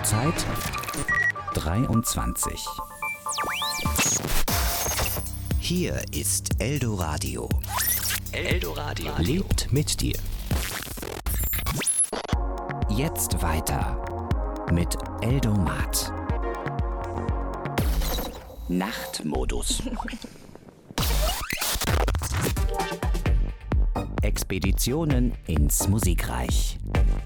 Uhrzeit 23. Hier ist Eldoradio. Eldoradio lebt mit dir. Jetzt weiter mit Eldomat. Nachtmodus. Expeditionen ins Musikreich.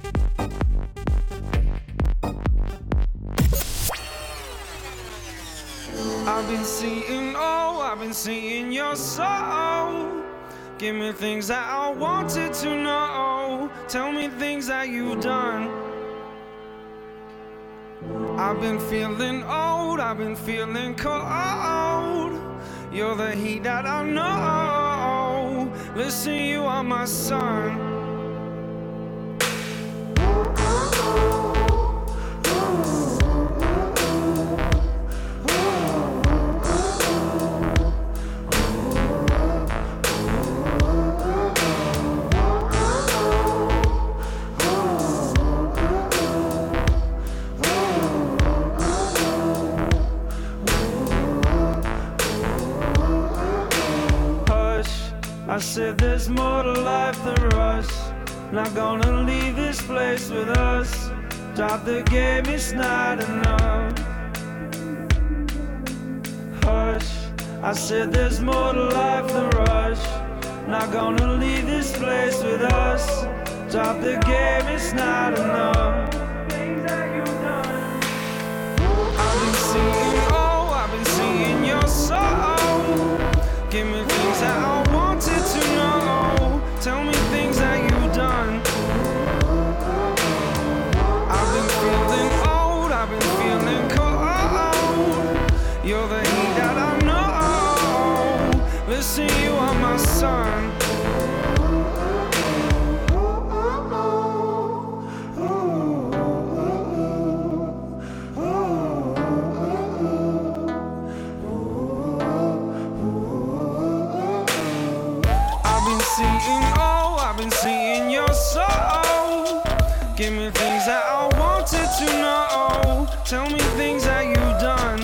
I've been seeing your soul. Give me things that I wanted to know. Tell me things that you've done. I've been feeling old, I've been feeling cold. You're the heat that I know. Listen, you are my sun. I said there's more to life than rush. Not gonna leave this place with us. Drop the game, it's not enough. Hush, I said there's more to life than rush. Not gonna leave this place with us. Drop the game, it's not enough. I've been seeing your soul. Give me things that I wanted to know. Tell me things that you've done. I've been feeling old, I've been feeling cold. You're the heat that I know. Listen, you are my sun. I've been seeing your soul. Give me things that I wanted to know. Tell me things that you've done.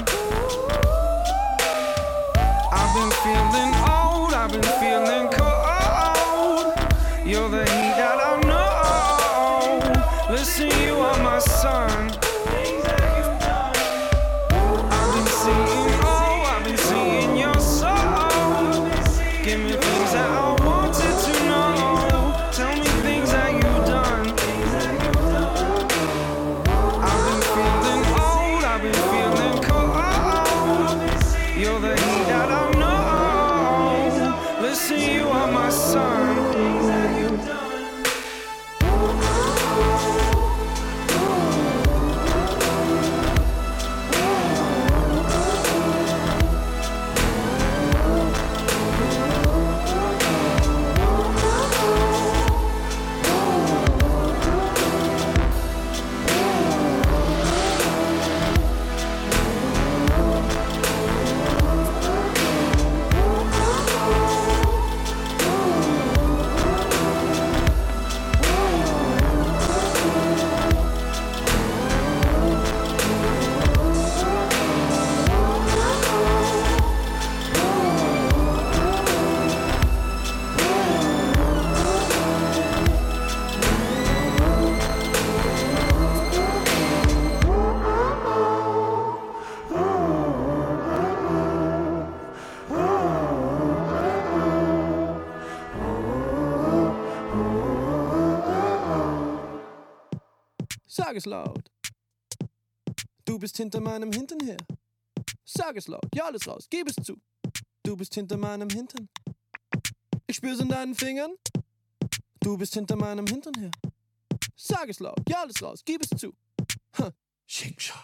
I've been feeling old, I've been feeling cold. You're the heat that I know. Listen, you are my sun. I've been seeing your soul. Give me things that I wanted to know. Tell me things that you've done. I've been feeling old, I've been feeling cold. You're the heat that I know. Listen, you are my sun. Sag es laut. Du bist hinter meinem Hintern her. Sag es laut, ja alles raus, gib es zu. Du bist hinter meinem Hintern. Ich spür's in deinen Fingern. Du bist hinter meinem Hintern her. Sag es laut, ja alles raus, gib es zu. Sching, schak.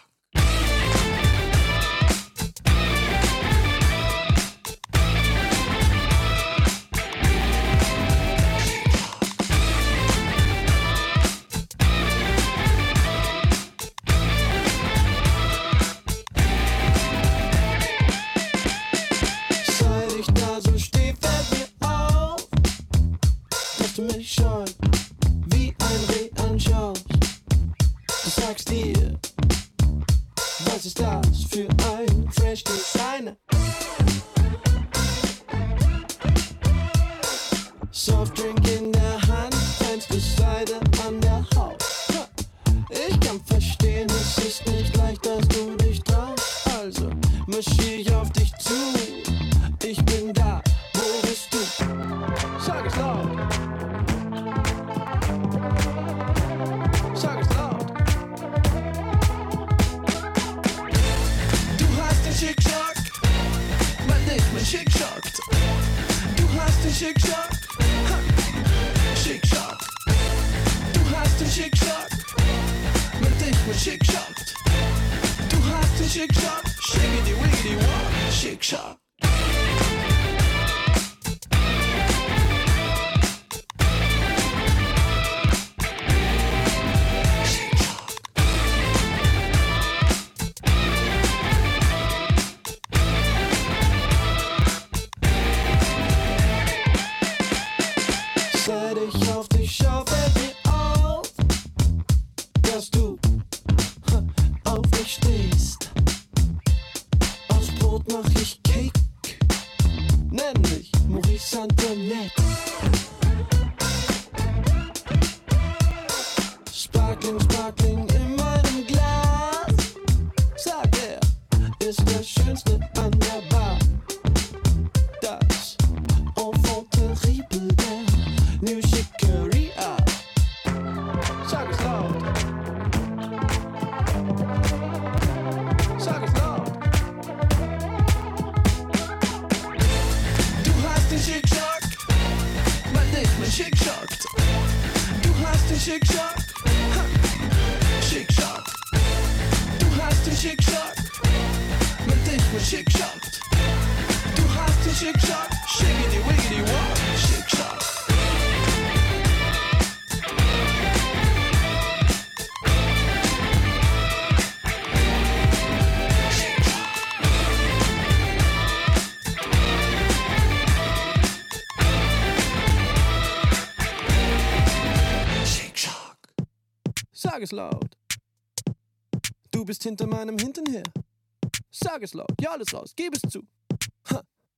Mich schon wie ein Reh anschaust. Du sagst dir, Was ist das für ein Fresh Designer? Softdrink in der Hand, Seide an der Haut. Ich kann verstehen, es ist nicht leicht, dass du dich traust. Also marschier ich auf dich zu. Ich bin da, wo bist du? Sag es laut. Sag es laut. Du hast den Schickschock, weil dich mein Schick schockt. Du hast den Schickschock. Schickschock. Du hast den Schickschock, mit dich mit Schickschock. Du hast den Schickschock, shiggity wiggity walk, Schickschock. Seit ich auf dich schau, fällt mir auf, dass du auf mich stehst. Aus Brot mach ich Cake, nenn mich Maurice Antoinette. Sparkling, Sparkling in meinem Glas, sagt er, ist das Schönste an der Bar. Das Enfant terrible der New Chicoria. Sag es laut. Sag es laut. Du hast den Schickschock, weil dich mein Schick schockt. Du hast den Schickschock, Schickschock. Du hast den Schickschock, weil dich mein Schick schockt. Du hast den Schickschock, shiggity wiggity walk, Schickschock. Sag es laut. Du bist hinter meinem Hintern her. Sag es laut, ja, alles raus, gib es zu. Ha.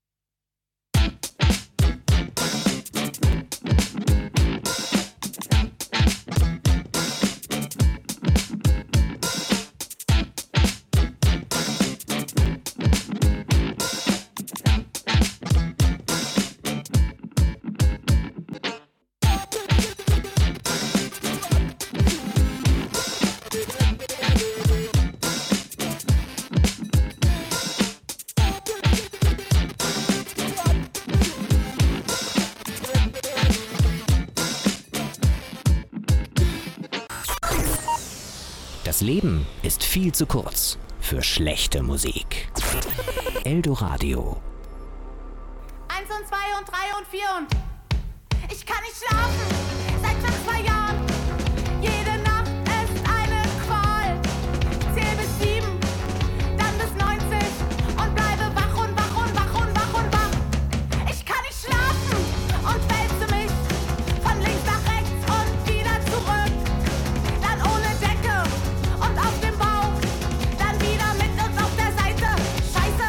Das Leben ist viel zu kurz für schlechte Musik. Eldoradio. 1 und 2 und 3 und 4 und ich kann nicht schlafen seit schon 2 Jahren. Jede Nacht ist eine Qual. Zähl bis 7, dann bis 90 und bleibe wach und wach und wach und wach und wach. Ich kann nicht schlafen und wälze mich von links nach rechts und wieder zurück. Dann ohne Decke und auf dem Bauch, dann wieder mit uns auf der Seite. Scheiße.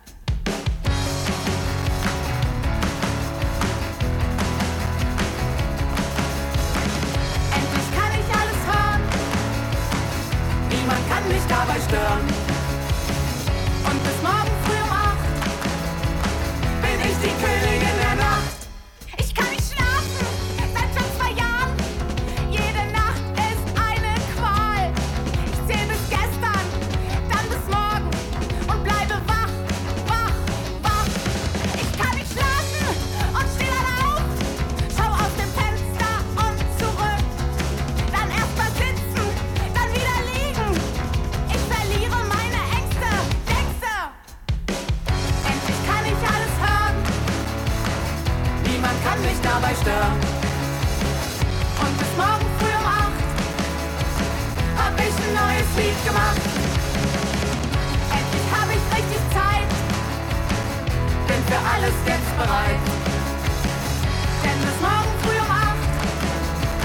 Endlich kann ich alles hören. Niemand kann mich dabei stören. Und bis morgen früh um 8 bin ich die Königin der Nacht. Ich kann nicht schlafen seit schon 2 Jahren. Jede Nacht ist eine Qual. Ich zähl bis gestern, dann bis morgen und bleibe wach, wach, wach. Ich kann nicht schlafen und steh dann auf. Schau aus dem Fenster und zurück. Dann erst mal sitzen, dann wieder liegen. Ich verliere meine Ängste, Ängste. Endlich kann ich alles hören. Niemand kann mich dabei stören. Und bis morgen früh um 8 hab ich ein neues Lied gemacht. Endlich hab ich richtig Zeit. Bin für alles jetzt bereit. Denn bis morgen früh um 8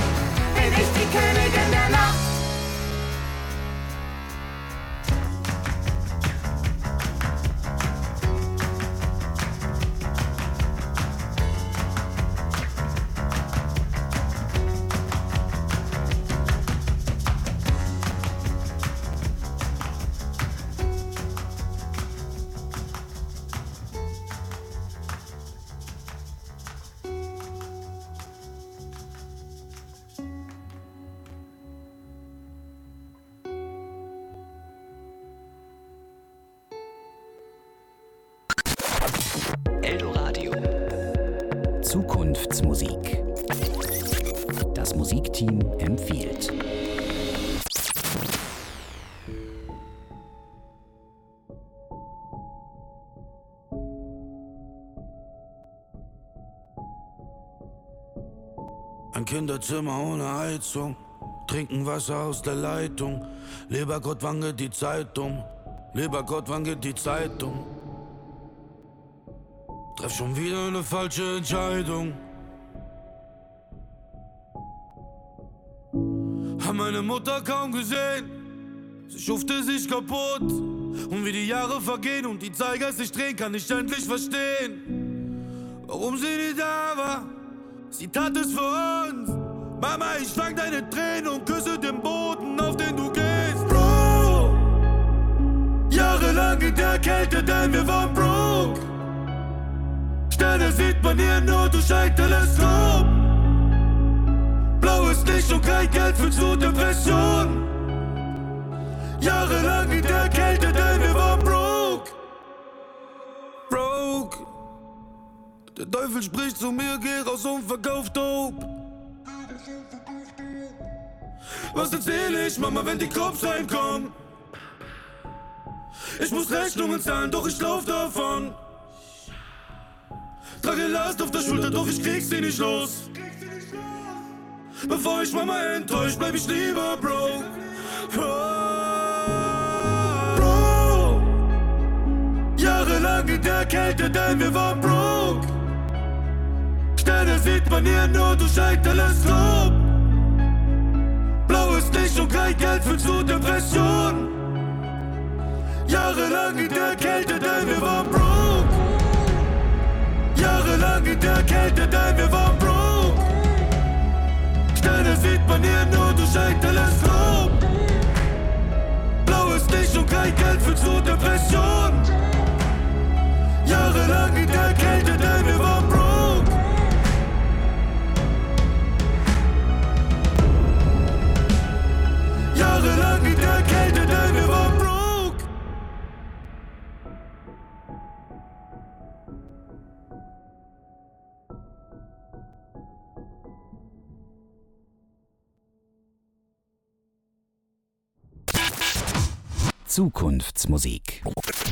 bin ich die Königin der Nacht. Zukunftsmusik. Das Musikteam empfiehlt. Ein Kinderzimmer ohne Heizung, trinken Wasser aus der Leitung. Lieber Gott, wann geht die Zeitung? Lieber Gott, wann geht die Zeitung? Treff schon wieder eine falsche Entscheidung. Hab meine Mutter kaum gesehen, sie schufte sich kaputt. Und wie die Jahre vergehen und die Zeiger sich drehen, kann ich endlich verstehen, warum sie nie da war. Sie tat es für uns. Mama, ich fang deine Tränen und küsse den Boden, auf den du gehst. Bro, jahrelang in der Kälte, denn wir waren broke. Sterne sieht man hier nur durch ein Teleskop. Blaues Licht und kein Geld für so Depression. Jahrelang in der Kälte, denn wir waren broke. Broke. Der Teufel spricht zu mir, geh raus und verkauf Dope. Was erzähl ich, Mama, wenn die Cops reinkommen? Ich muss Rechnungen zahlen, doch ich lauf davon. Trage Last auf der Schulter, doch ich krieg sie nicht los. Bevor ich Mama enttäuscht, bleib ich lieber broke. Bro, jahrelang in der Kälte, denn wir waren broke. Sterne sieht man hier nur durch ein Teleskop. Blaues Licht und kein Geld für zu Depression. Jahrelang in der Kälte, denn wir waren broke. Jahrelang in der Kälte, denn wir waren broke. Sterne sieht man hier nur durch ein Teleskop. Blaues Licht und kein Geld für zu Depression. Jahrelang in der Kälte, denn wir waren broke. Jahrelang in der Kälte, denn wir waren broke. Zukunftsmusik.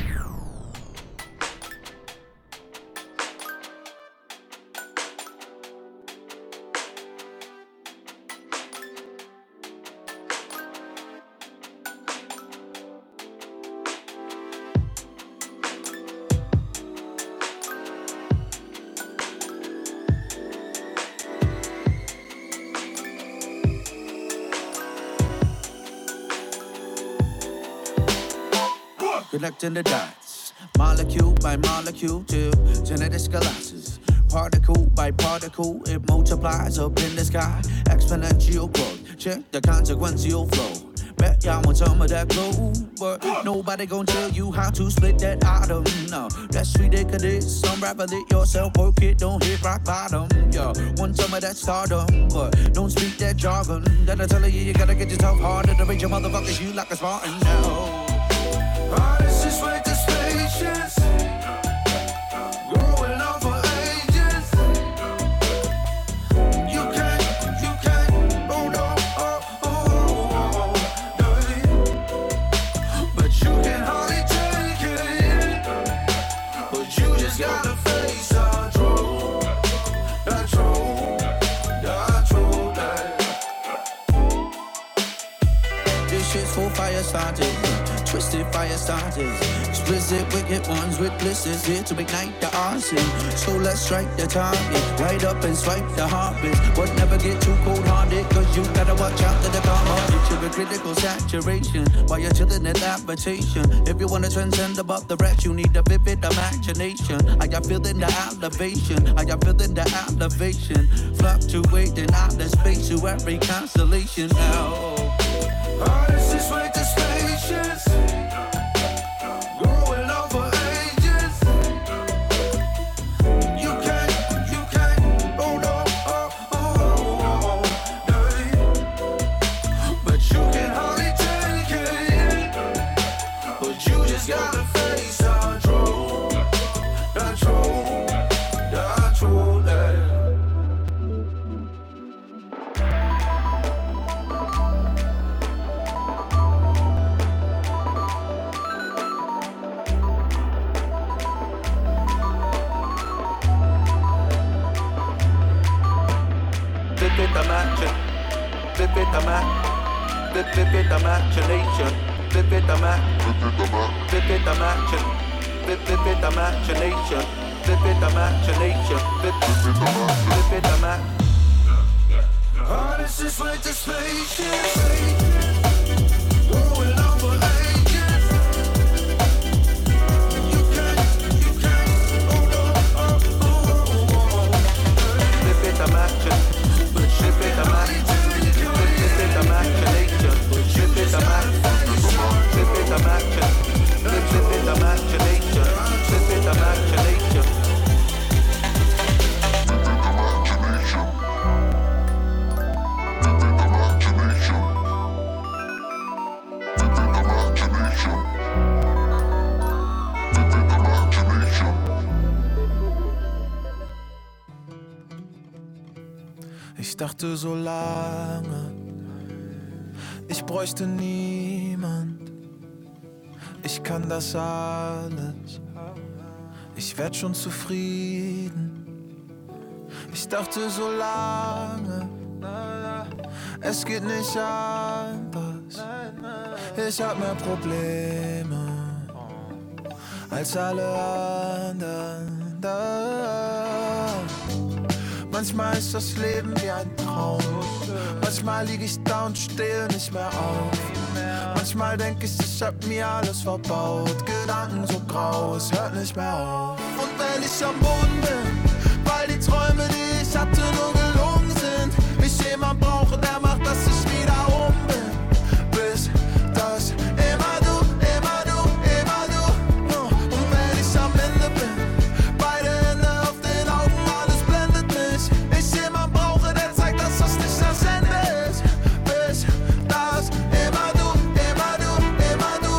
Connecting the dots, molecule by molecule till genetic collapses. Particle by particle, it multiplies up in the sky. Exponential growth, check the consequential flow. Bet y'all want some of that gold, but nobody gon' tell you how to split that atom. No, that's ridiculous. Some rapper that yourself work it, don't hit rock bottom. Yo, want some of that stardom, but don't speak that jargon. Then I tell you, you gotta get yourself harder to reach your motherfuckers. You like a Spartan now. Artists with the spacious, growing on for ages. You can't, oh no, dirty. But you can hardly take it. But you just gotta face our truth, that truth, that truth, that. This shit's for fire starters. Twisted fire starters, explicit wicked ones with blisters here to ignite the arson. So let's strike the target, right up and swipe the heartbeat. But never get too cold-hearted, cause you gotta watch out to the karma. It's a critical saturation while you're chilling in habitation. If you wanna transcend above the rest, you need a vivid imagination. I got feeling the elevation, I got feeling the elevation. Fluctuating out the space to every constellation now. Artists with the spacious, growing on for ages. You can't, oh no, dirty. But you can hardly take it. But you just gotta face our truth, that truth, that truth, that. imagination. Vivid imagination. Vivid imagination. Vivid imagination. Vivid imagination. Vivid imagination. Heart is just like the spaceship, going on for ages. You can't, oh no, Vivid imagination. Vivid imagination. Vivid imagination. Vivid imagination. Vivid imagination. Vivid imagination. Vivid imagination. Ich dachte so lange, ich bräuchte niemand. Ich kann das alles, ich werd schon zufrieden. Ich dachte so lange, es geht nicht anders. Ich hab mehr Probleme als alle anderen. Manchmal ist das Leben wie ein Traum. Manchmal lieg ich da und stehe nicht mehr auf. Manchmal denk ich hab mir alles verbaut. Gedanken so grau, es hört nicht mehr auf. Und wenn ich am Boden bin, weil die Träume, die ich hatte, nur gelungen sind, ich jemand brauche, der macht, dass ich wieder um bin. Bis das immer du, immer du, immer du. Und wenn ich am Ende bin, beide Hände auf den Augen, alles blendet mich. Ich jemand brauche, der zeigt, dass das nicht das Ende ist. Bis das immer du, immer du, immer du.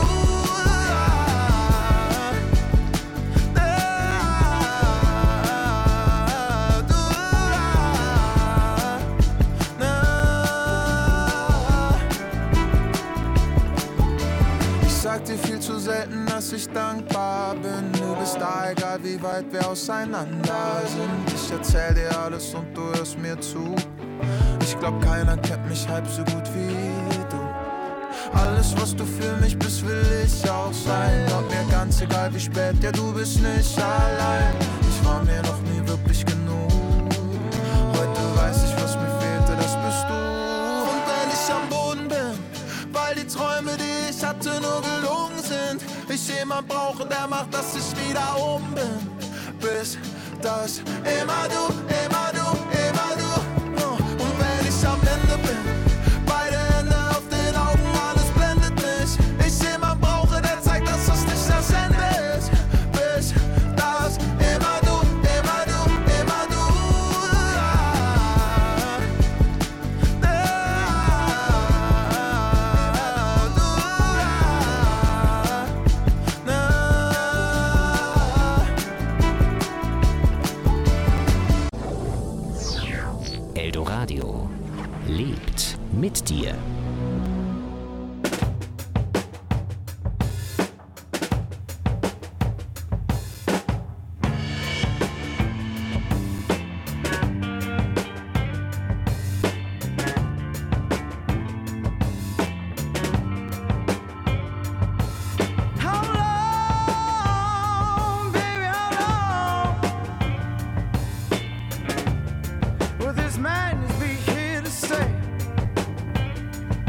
Ich sag dir viel zu selten, dass ich dankbar bin. Du bist da, egal wie weit wir auseinander sind. Ich erzähl dir alles und du hörst mir zu. Ich glaub, keiner kennt mich halb so gut wie du. Alles, was du für mich bist, will ich auch sein. Glaub mir, ganz egal wie spät, ja, du bist nicht allein. Ich war mir noch nie wirklich genug. Heute weiß ich, was mir fehlte, das bist du. Und wenn ich am Boden bin, weil die Träume, die ich hatte, nur gelungen sind, ich jemand brauche, der macht, dass ich wieder um bin. Bis das immer du, immer du, immer du. Und wenn ich am Ende bin, beide Hände auf den Augen, alles blendet mich. Ich jemand brauche, der zeigt, dass das nicht das Ende ist. Bis das immer du, immer du, immer du. Eldoradio lebt mit dir. How long, baby, how long will this madness be here to stay?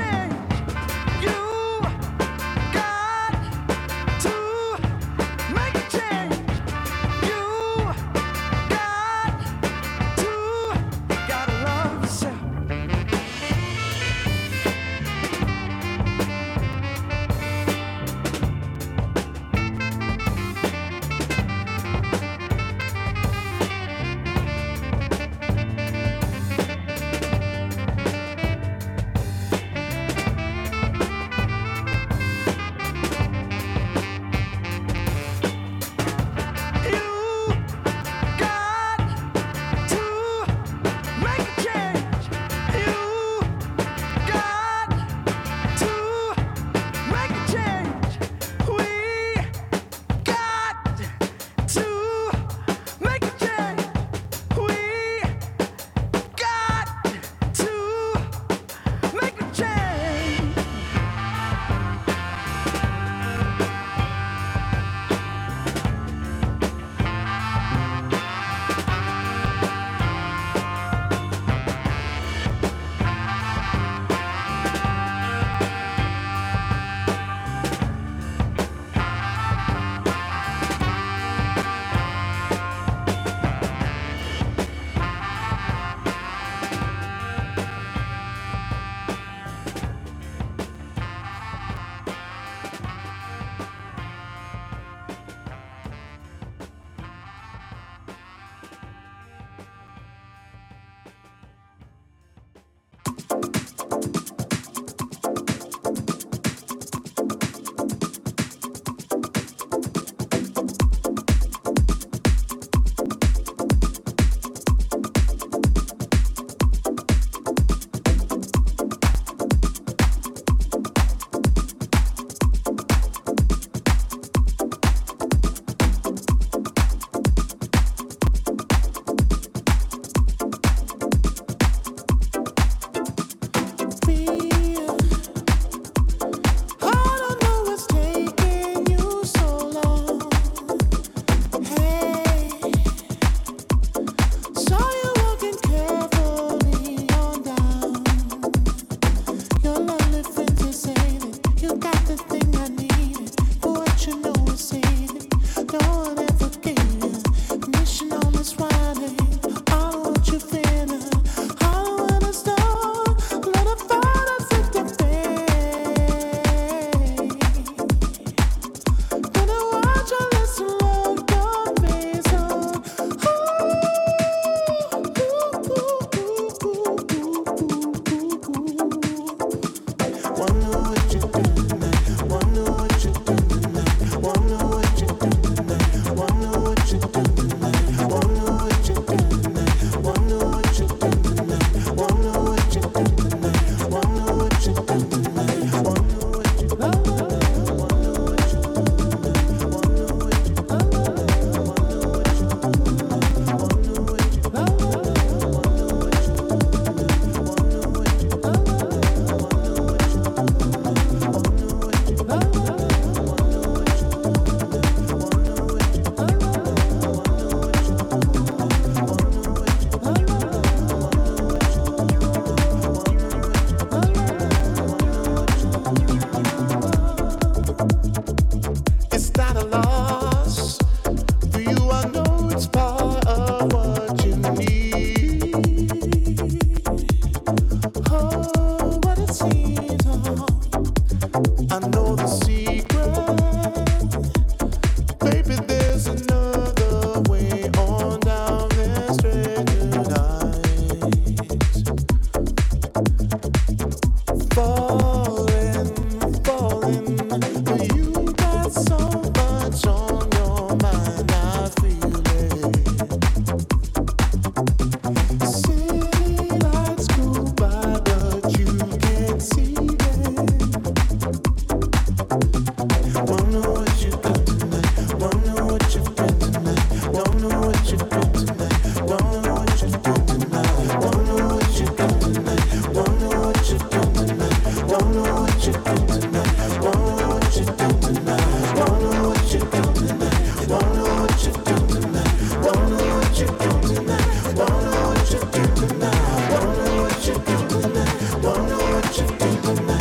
Tonight.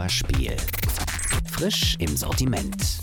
Vorspiel. Frisch im Sortiment.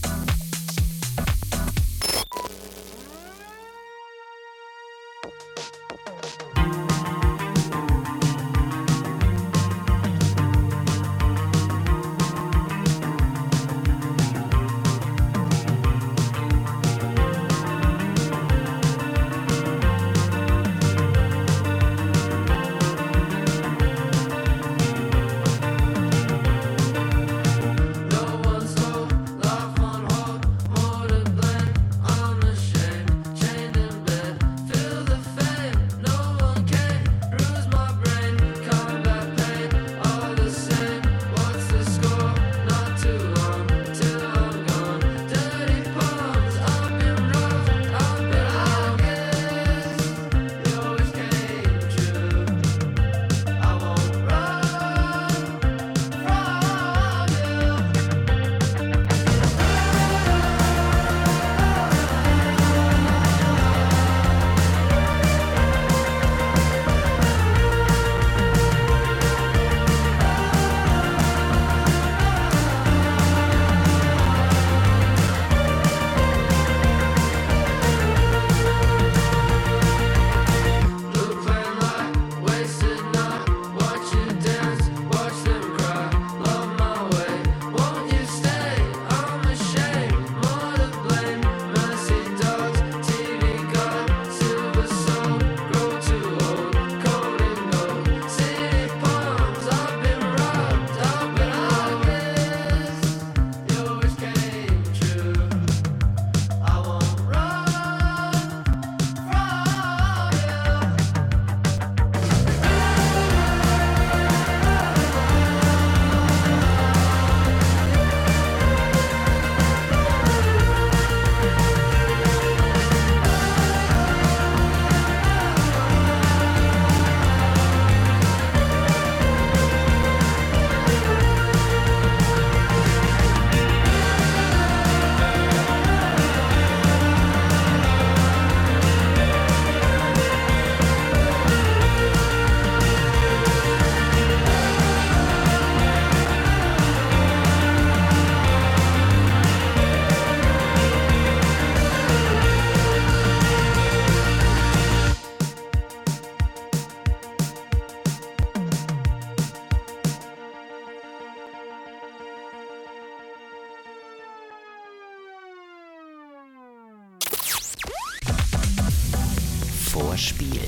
Vorspiel.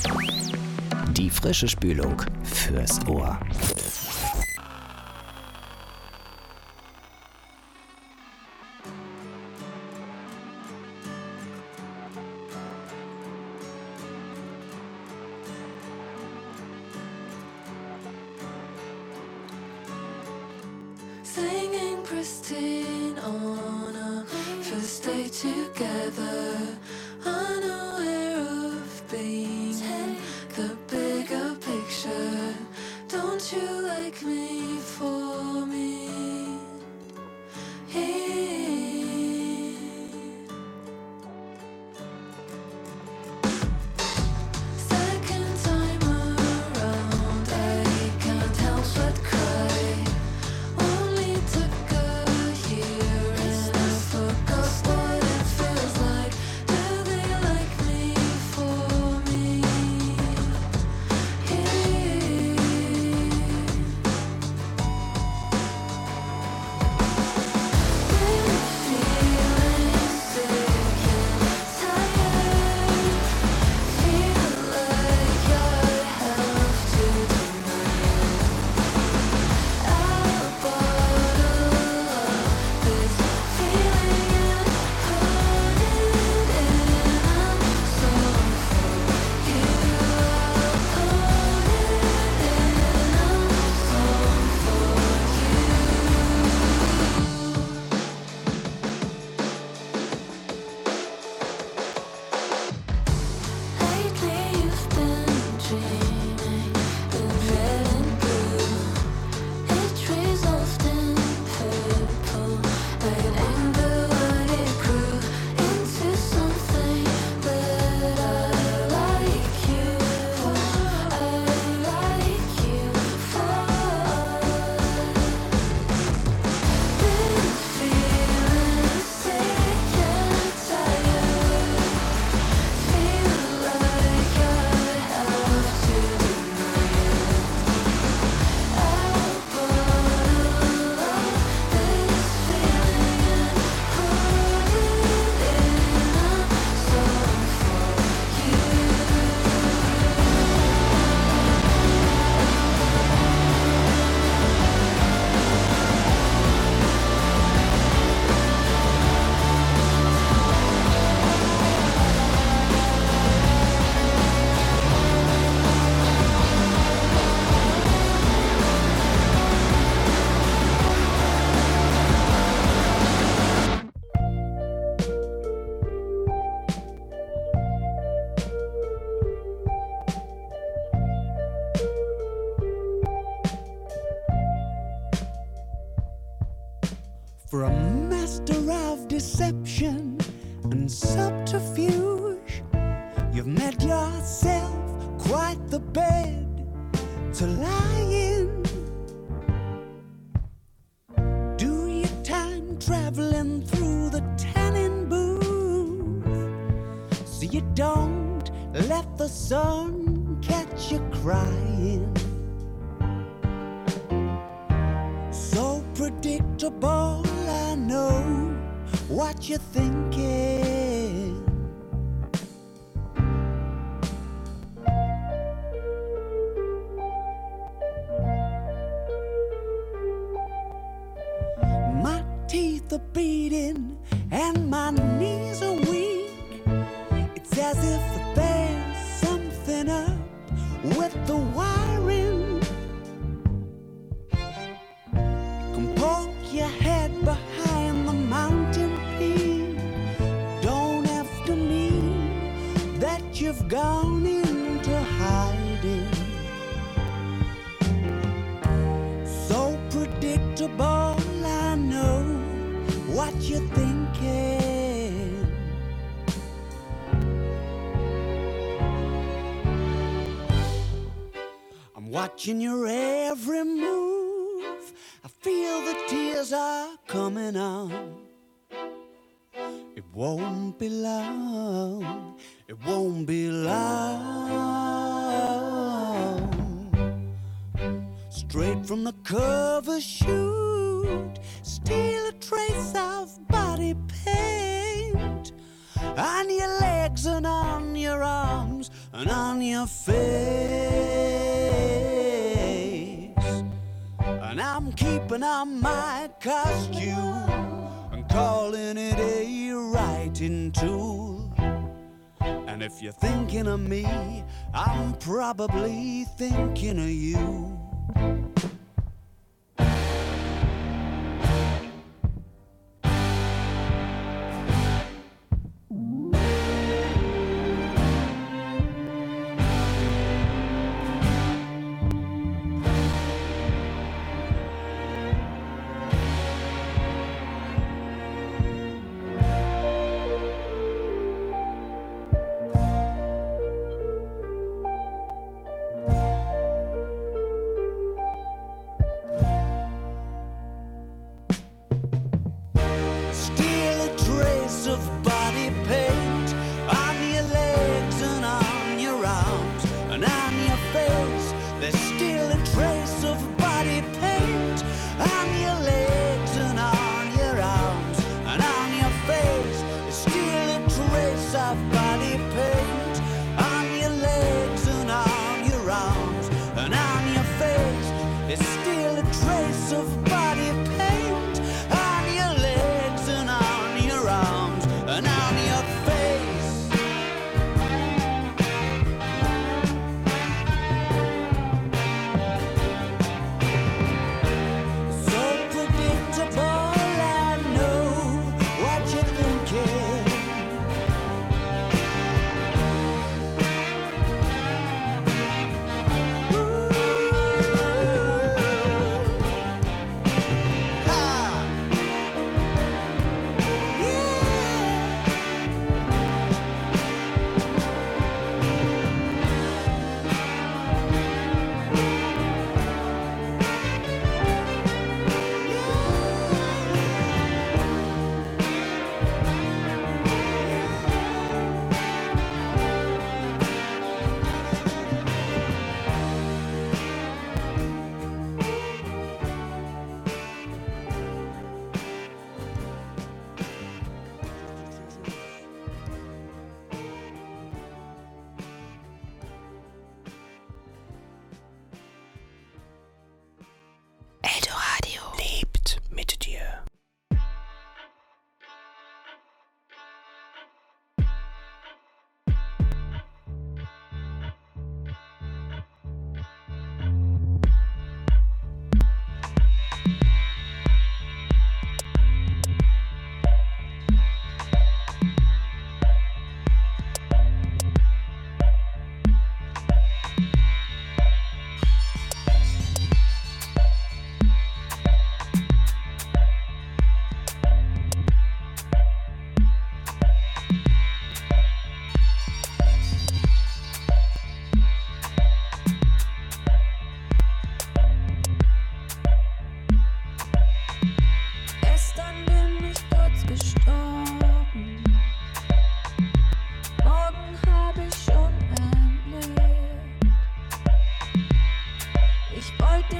Die frische Spülung fürs Ohr. Singing pristine on a first day together, unaware of being the bigger picture. Don't you like me for me? Here. Second time around, I can't help but cry. Only took a year and I forgot what it feels like. Do they like me for me? Here. for a master of deception and subterfuge. You've made yourself quite the bed to lie in. Do your time traveling through the tanning booth, so you don't let the sun catch you crying. So predictable, I know what you're thinking. My teeth are beating and my knees are weak. It's as if there's something up with the wiring. Come poke your head behind the mountain peak. Don't have to mean that you've gone into hiding. So predictable, I know what you're thinking. I'm watching your every move. I feel the tears are coming on. It won't be long. It won't be long. Straight from the cover shoot, steal a trace of body paint on your legs and on your arms and on your face. And I'm keeping on my costume and calling it a writing tool. And if you're thinking of me, I'm probably thinking of you.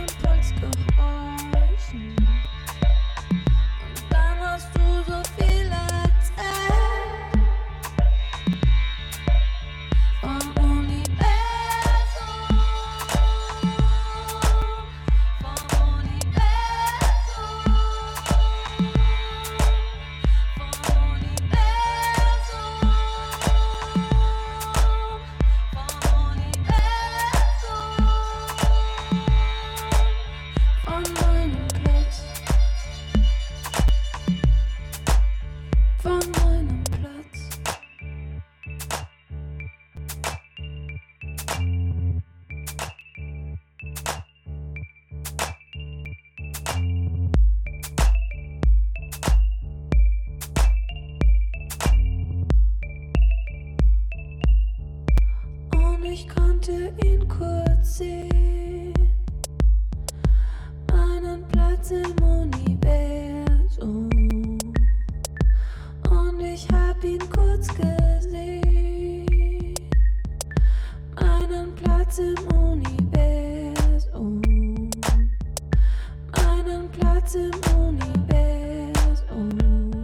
Impuls gehorchen. Und dann hast du so viel erzählt vom Universum, vom Universum, vom Universum, vom Universum, von meinem Platz, von meinem Platz. Und ich konnte ihn kurz sehen, meinen Platz im Universum. Und ich hab ihn kurz gesehen, meinen Platz im Universum, meinen Platz im Universum,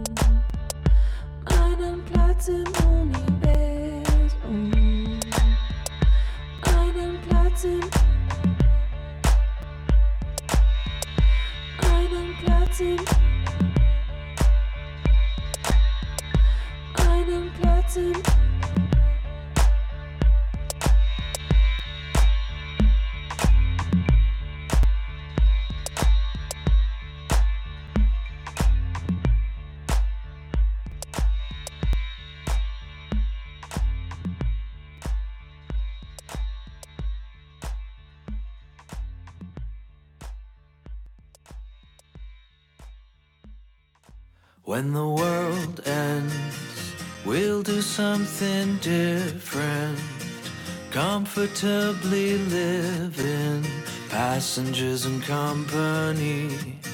meinen Platz im Universum, meinen Platz im, meinen Platz im, meinen Platz im. When the world ends, we'll do something different. Comfortably living, passengers and company.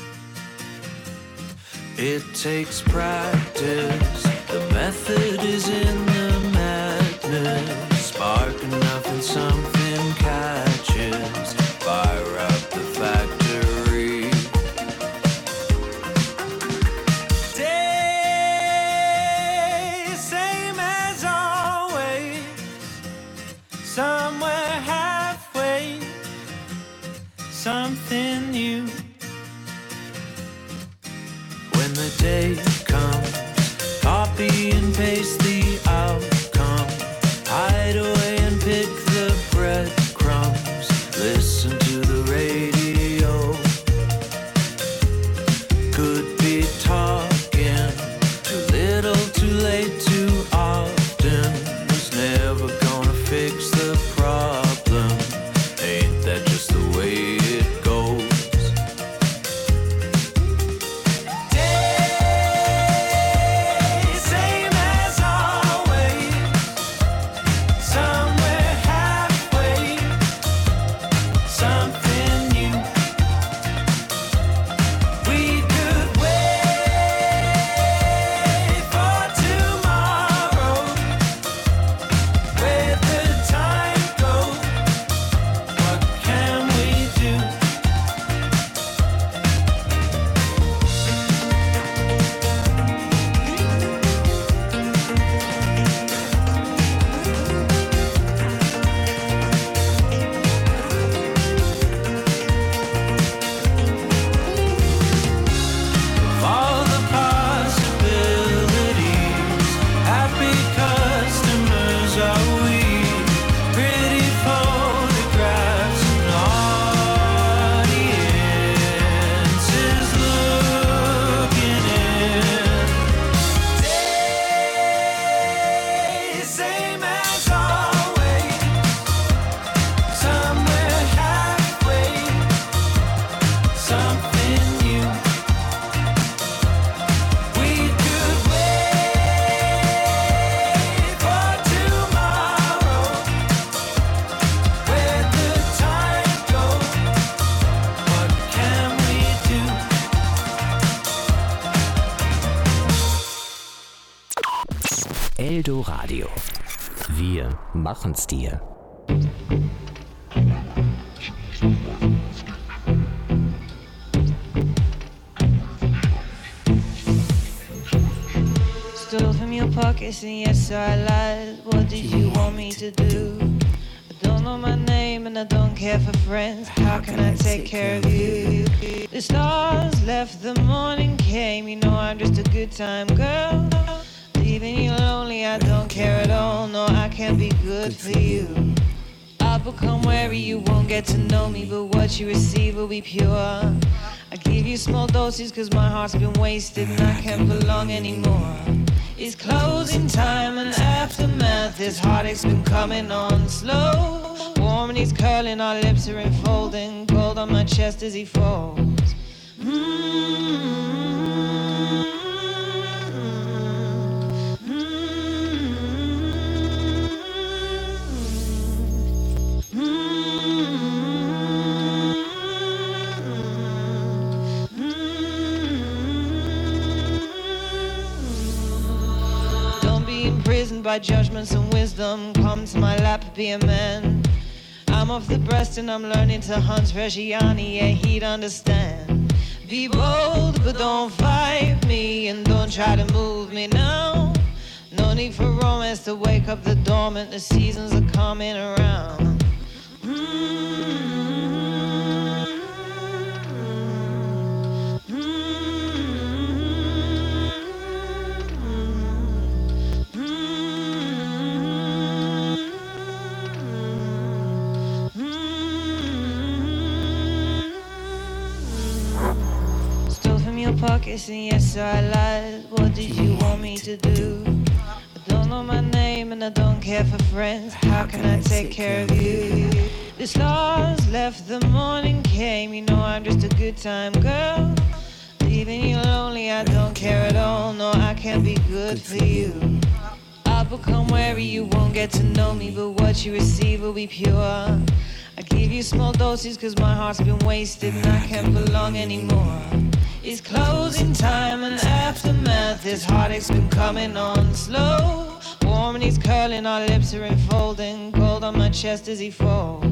It takes practice, the method is in the madness. Spark enough and something catches, fire up the factory. Somewhere halfway, something new. When the day comes, copy and paste the outcome. Hide away and pick the breadcrumbs. Listen to the radio. Could be talking too little, too late, too often. Was never gonna fix the problem. Ain't that just the way it goes? Day, same as always. Somewhere halfway, something new. We could wait for tomorrow. Where the time goes, what can we do? Of all the possibilities, happy customers are we. Pretty photographs and audiences looking in. Day, same as always. Somewhere halfway, something new. We could wait for tomorrow. Where the time goes, what can we do? Eldo Radio. Wir machen's dir. pockets and yes I lied. What did you want me to do? I don't know my name and I don't care for friends. How can I take care of you? The stars left, the morning came. You know I'm just a good time girl. Leaving you lonely, I don't care at all. No, I can't be good for you. I'll become wary, you won't get to know me, but what you receive will be pure. I give you small doses cause my heart's been wasted and I can't belong anymore. It's closing time and aftermath. This heartache's been coming on slow. Warm and he's curling, our lips are enfolding. Gold on my chest as he falls. By judgments and wisdom, come to my lap, be a man. I'm off the breast and I'm learning to hunt Reggiani, yeah, he'd understand. Be bold, but don't fight me, and don't try to move me now. No need for romance to wake up the dormant, the seasons are coming around. Pockets and yes I lied. What did you want me to do? I don't know my name and I don't care for friends. How can I take care of you? The stars left, the morning came. You know I'm just a good time girl. Leaving you lonely, I don't care at all. No, I can't be good for you. I'll become wary, you won't get to know me, but what you receive will be pure. I give you small doses cause my heart's been wasted and I can't belong anymore. It's closing time and aftermath. This heartache's been coming on slow. Warm and he's curling, our lips are enfolding. Gold on my chest as he falls.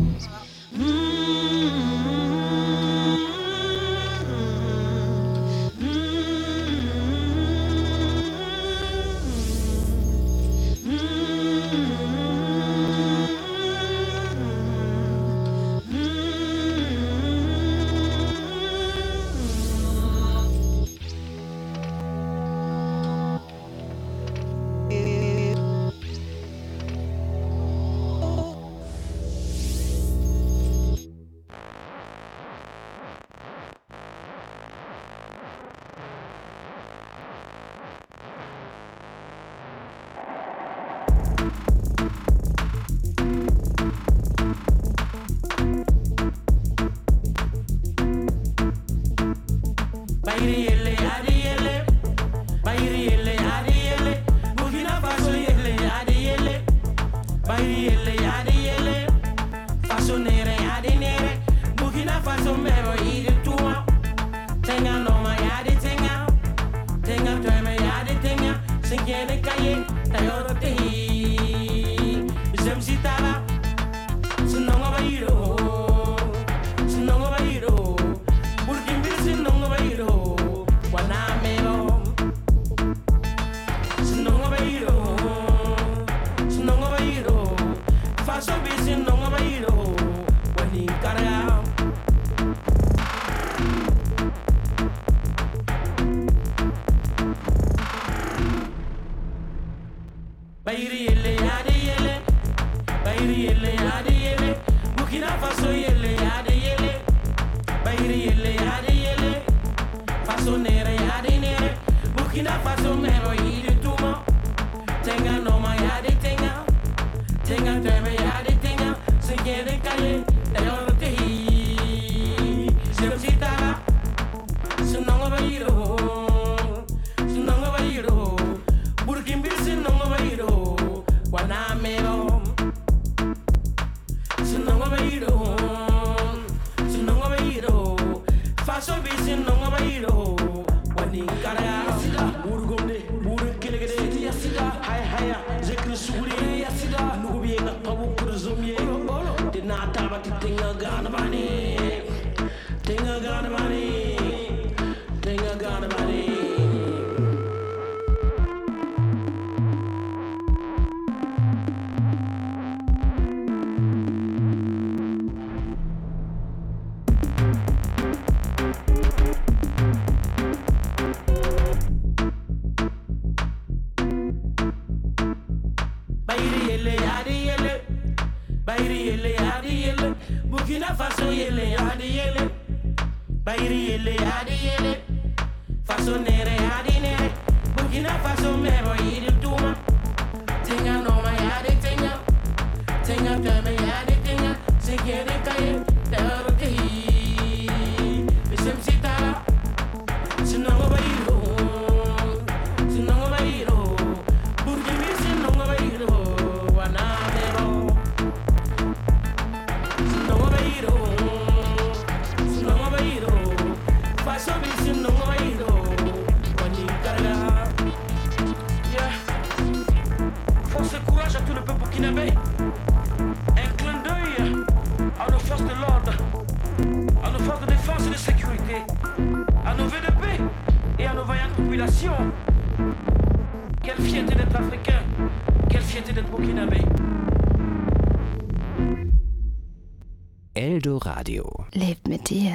yele yadi yele. Faso nere yadi nere. Burkina Faso mero yidi duma. Tinga no ma yadi tinga. Tinga kame yadi tinga. Sikere kaye daro kayi. Bisem sitara. Sinongo bayiro. Sinongo bayiro. Burkina sinongo bayiro. Wanadero. Sinongo bayiro. Sinongo bayiro. Faso bi sinongo bayiro. Wani karga. Yeah. Force et courage à tout le peuple burkinabé. Un clin d'œil à nos forces de l'ordre, à nos forces de défense et de sécurité, à nos VDP et à nos vaillantes populations. Quelle fierté d'être africain, quelle fierté d'être burkinabé. Eldo Radio. Lebt mit dir.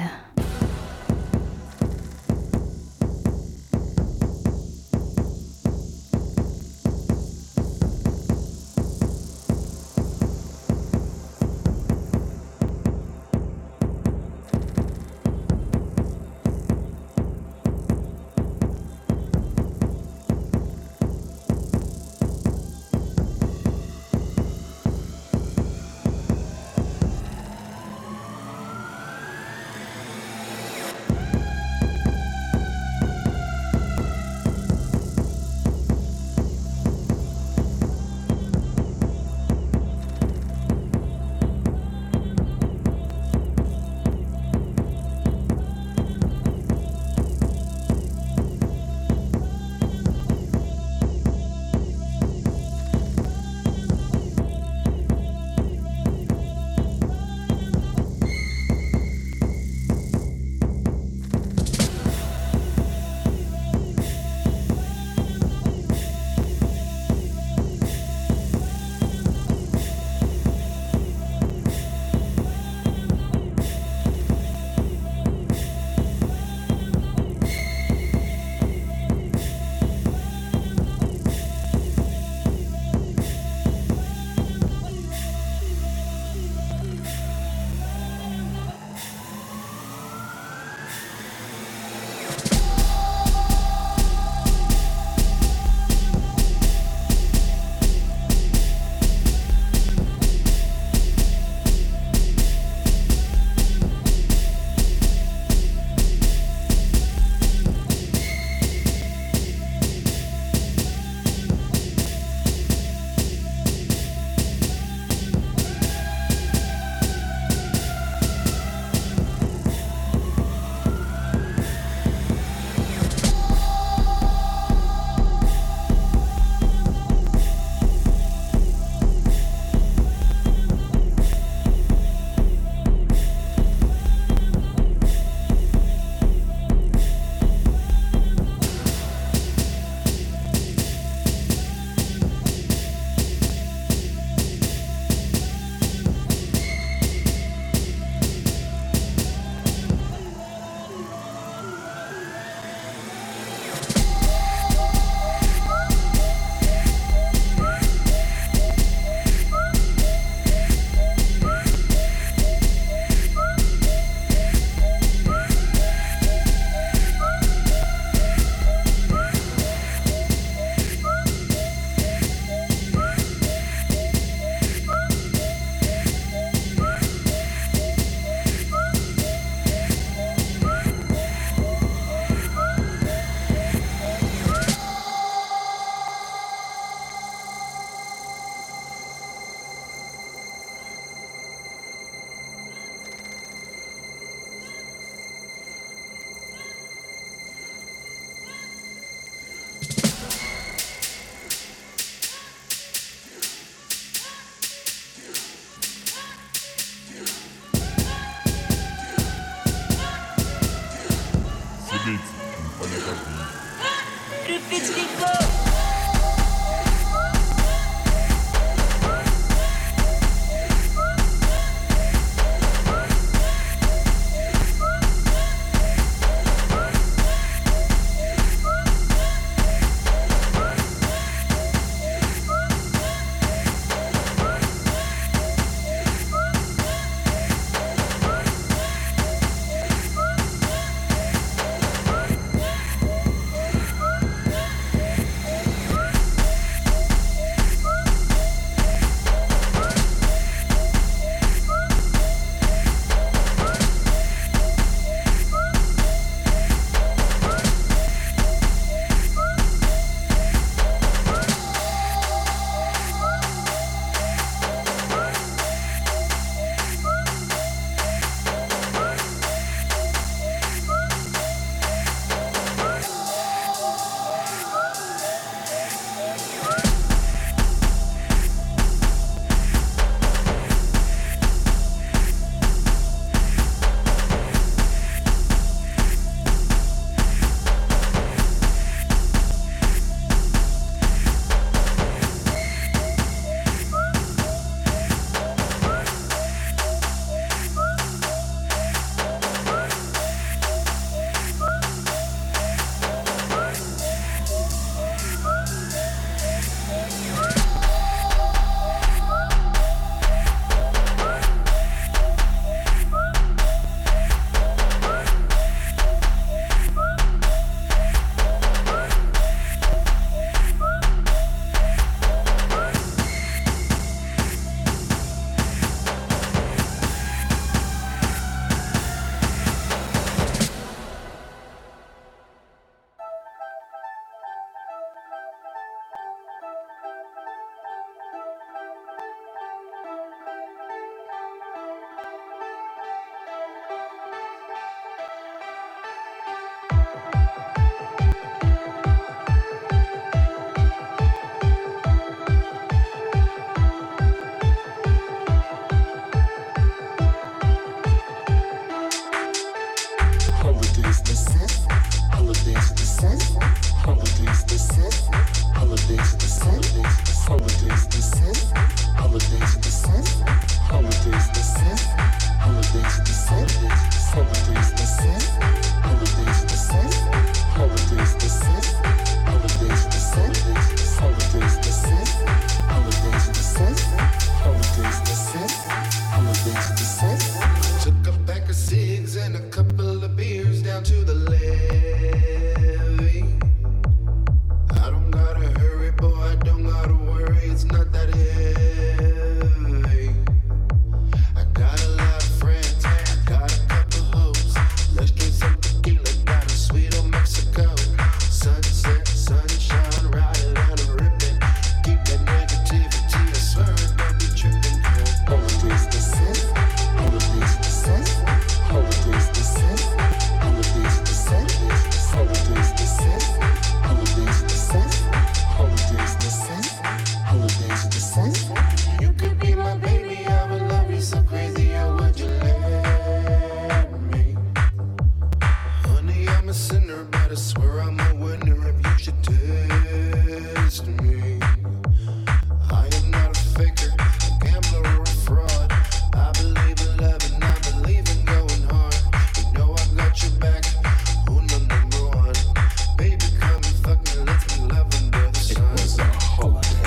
down to the levee. I don't gotta hurry, boy, I don't gotta worry, it's not that heavy. I got a lot of friends, I got a couple hoes. Let's drink some tequila, got a sweet old Mexico. Sunset, sunshine, riding on a ribbon. Keep that negativity, I swear I don't be tripping. Holidays the sun, holidays the sun, holidays the sun, holidays the sun, holidays the sun, holidays the sun, holidays the sun, holidays the sun. You could be my baby, I would love you so crazy, how would you let me? Honey, I'm a sinner, but I swear I'm a winner if you should test me. I am not a faker, a gambler or a fraud. I believe in love and I believe in going hard. You know I got your back, who no number one. Baby, come and fuck me, let's be love under the sun. It was a holiday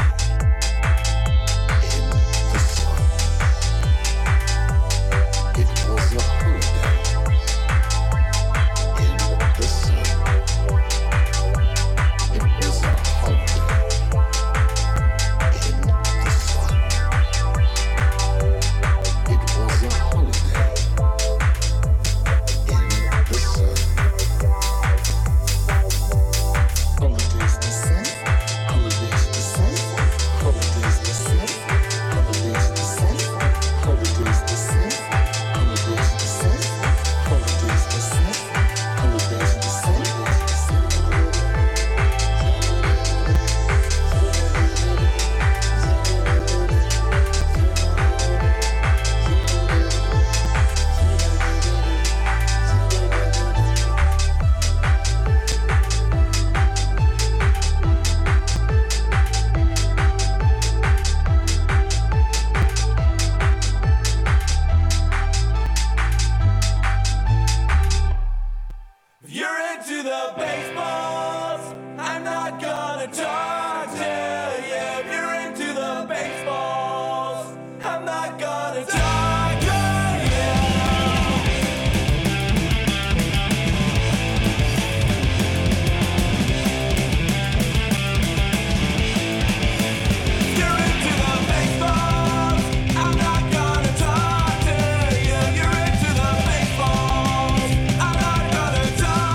in the sun. It was a holiday in the sun. It was a holiday in the sun. It was a holiday in the sun. Holidays the sun, holidays the sun, holidays the sun, holidays the sun, holidays the sun, holidays the sun, holidays the sun, holidays the sun. If you're into the